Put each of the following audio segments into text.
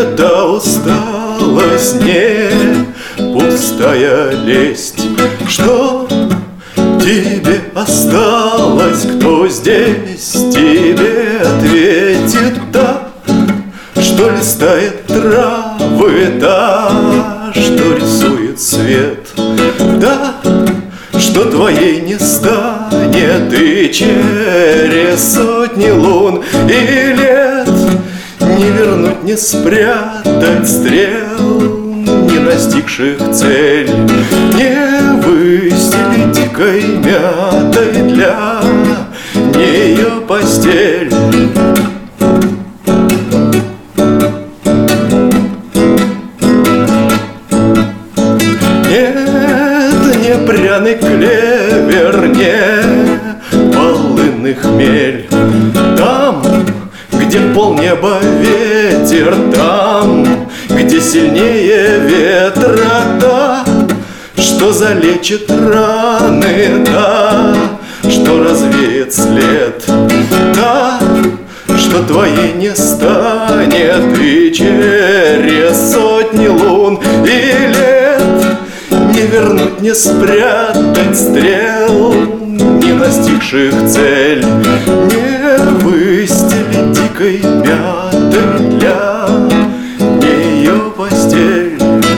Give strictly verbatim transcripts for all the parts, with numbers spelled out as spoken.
это усталость, не пустая лесть. Что тебе осталось, кто здесь тебе ответит? Да, что листает травы, да, что рисует свет, да, что твоей не станет и через сотни лун и лет. Не вернуть, не спрятать стрел, не настигших цель, не выстелить дикой мятой для нее постель. Нет, не пряный клевер, не полынный хмель. Там, где полнеба ветер, там, где сильнее ветра, да, что залечит раны, да, что развеет след, да, что твоей не станет и через сотни лун и лет. Не вернуть, не спрятать стрел, не настигших цель, не выстелить дикой мятой для нее постель.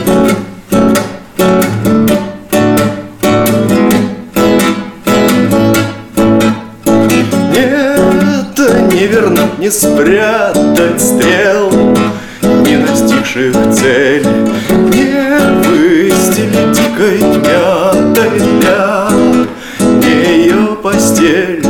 Нет, не вернуть, не спрятать стрел, не настигших цель, не выстелить дикой мятой для нее постель.